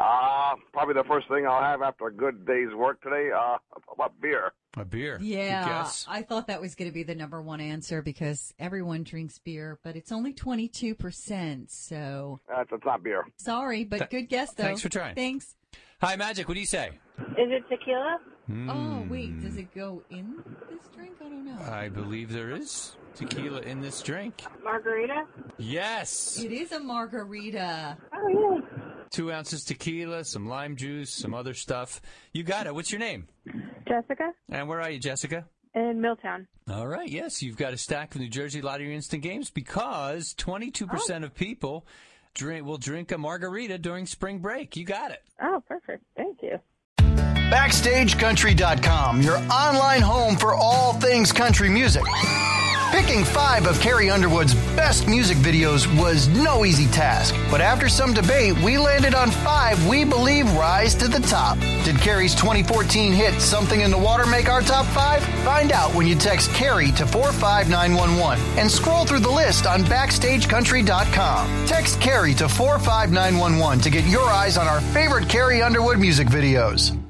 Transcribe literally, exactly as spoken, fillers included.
Uh, probably the first thing I'll have after a good day's work today, uh, about beer. A beer. Yeah, I thought that was going to be the number one answer because everyone drinks beer, but it's only twenty-two percent, so... That's uh, it's not beer. Sorry, but Th- good guess, though. Thanks for trying. Thanks. Hi, Magic. What do you say? Is it tequila? Mm. Oh, wait, does it go in this drink? I don't know. I believe there is tequila in this drink. Margarita? Yes. It is a margarita. Oh, yeah. Two ounces tequila, some lime juice, some other stuff. You got it. What's your name? Jessica? And where are you, Jessica? In Milltown. All right. Yes, you've got a stack of New Jersey Lottery Instant Games because twenty-two percent oh. of people drink will drink a margarita during spring break. You got it. Oh, perfect. Thank you. Backstage Country dot com, your online home for all things country music. Picking five of Carrie Underwood's best music videos was no easy task, but after some debate, we landed on five we believe rise to the top. Did Carrie's twenty fourteen hit Something in the Water make our top five? Find out when you text Carrie to four five nine one one and scroll through the list on Backstage Country dot com. Text Carrie to four five nine one one to get your eyes on our favorite Carrie Underwood music videos.